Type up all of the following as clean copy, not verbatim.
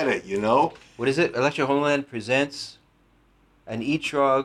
get it, you know? What is it? Electric Holy Land presents an Etrog.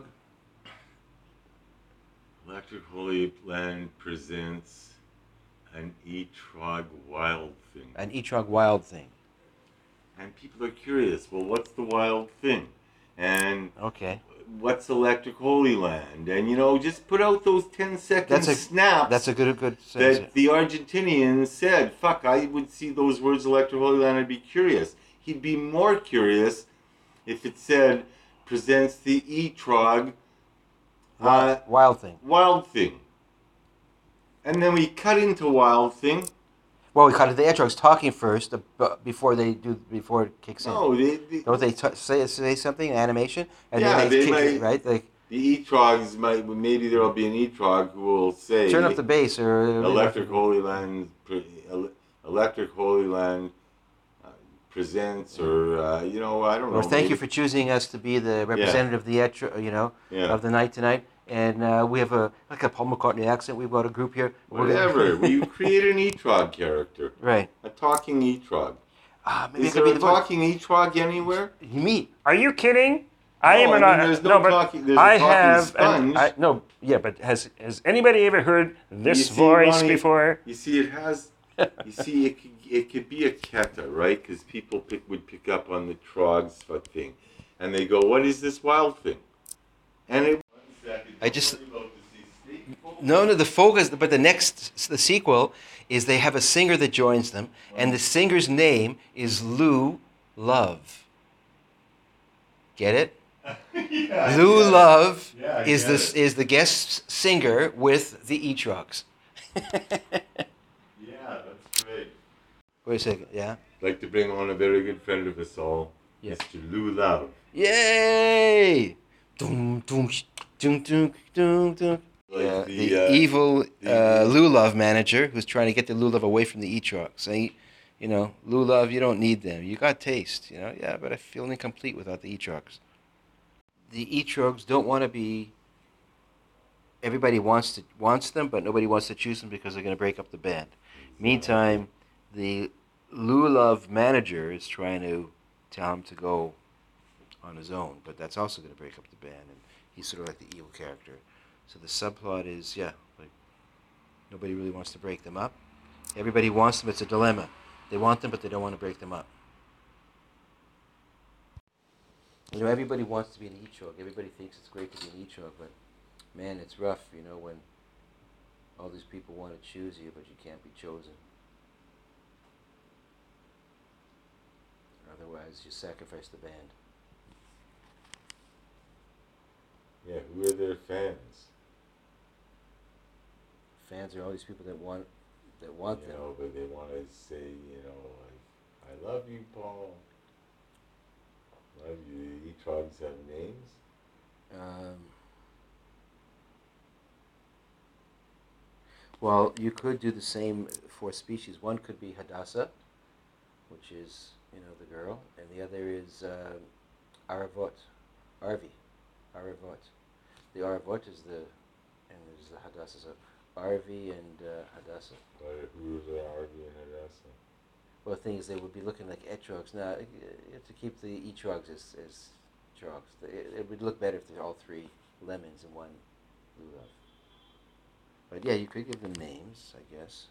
Electric Holy Land presents an Etrog Wild Thing. An Etrog Wild Thing. And people are curious, well, what's the wild thing? And okay, what's Electric Holy Land? And, you know, just put out those 10-second snaps. That's a good sense. That the Argentinian said, fuck, I would see those words Electric Holy Land, I'd be curious. He'd be more curious if it said, presents the Etrog Wild Thing. Wild Thing. And then we cut into Wild Thing. Well, we cut it. The Etrog's talking first before it kicks in. No, don't they say something in animation and then they kick it, right? The Etrogs might, maybe there'll be an Etrog who will say, turn up the bass or Electric Holy Land presents, or you know, I don't know. Or thank you for choosing us to be the representative of the of the night tonight. And we have a Paul McCartney accent. We've got a group here. Whatever. We create an Etrog character. Right. A talking Etrog. Maybe is there a talking Etrog anywhere? Are you kidding? There's no talking. There's a talking sponge. But has anybody ever heard this voice before? You see, it has. You see, it could be a keta, right? Because people would pick up on the Trogs thing, and they go, "What is this wild thing?" And it. The focus, but the sequel is they have a singer that joins them, and the singer's name is Lou Love. Get it? Lou Love is the guest singer with the Etrogs. That's great. Wait a second, yeah? I'd like to bring on a very good friend of us all, Mr. Lou Love. Yay! Doom, doom, doom, doom, doom, doom. The evil Lou Love manager who's trying to get the Lou Love away from the Etrogs, saying, Lou Love, you don't need them. You got taste, Yeah, but I feel incomplete without the Etrogs. The Etrogs don't want to be. Everybody wants them, but nobody wants to choose them because they're going to break up the band. Meantime, the Lou Love manager is trying to tell him to go on his own, but that's also going to break up the band, and he's sort of like the evil character. So the subplot is, nobody really wants to break them up. Everybody wants them. It's a dilemma. They want them, but they don't want to break them up. Everybody wants to be an Etrog. Everybody thinks it's great to be an Etrog, but man, it's rough, when all these people want to choose you, but you can't be chosen. Otherwise, you sacrifice the band. Yeah, who are their fans? Fans are all these people that want them. But they want to say, I love you, Paul. Love you. The Etrogs have names? Well, you could do the same for species. One could be Hadassah, which is, the girl, and the other is Aravot, Arvi, Aravot. The Aravot is and there's the Hadassah. So Arvi and Hadassah. But who are Arvi and Hadassah? Well, the thing is, they would be looking like Etrogs. Now, you have to keep the Etrogs as Trogs. It would look better if they're all three lemons and one lulav. But yeah, you could give them names, I guess.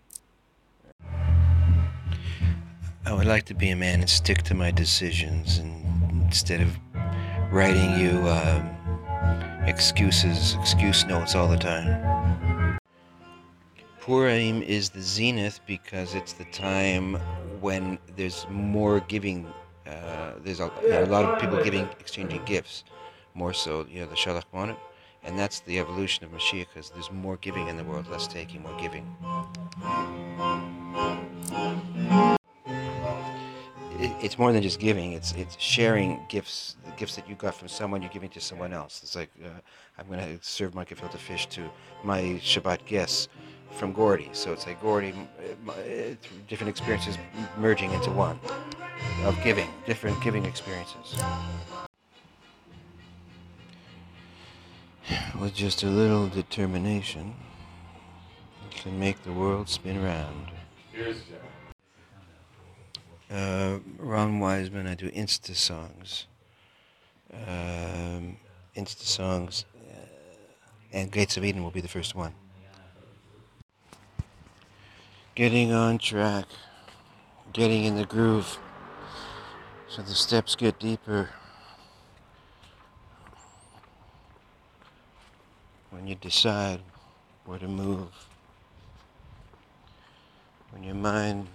I would like to be a man and stick to my decisions, and instead of writing you excuse notes all the time. Purim is the zenith because it's the time when there's more giving. There's a lot of people exchanging gifts, more so, the Shalach Monet. And that's the evolution of Mashiach, because there's more giving in the world, less taking, more giving. It's more than just giving. It's sharing gifts. The gifts that you got from someone, you're giving to someone else. It's like, I'm going to serve my gefilte fish to my Shabbat guests from Gordy. So it's like Gordy, different experiences merging into one, of giving, different giving experiences. With just a little determination, you can make the world spin round. Here's Jack. Ron Wiseman. I do Insta songs. Insta songs. And Gates of Eden will be the first one. Getting on track. Getting in the groove. So the steps get deeper. When you decide where to move. When your mind,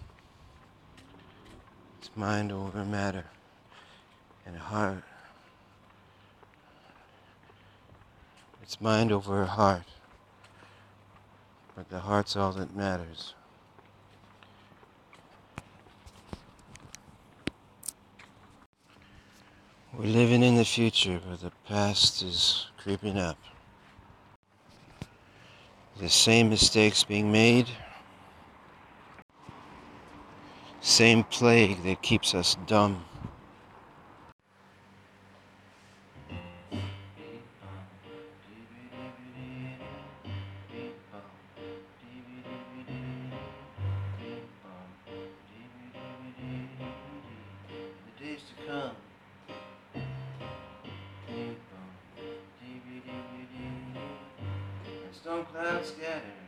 it's mind over matter. And heart, it's mind over heart. But the heart's all that matters. We're living in the future, but the past is creeping up. The same mistakes being made. Same plague that keeps us dumb. The days to come. Storm clouds scatter.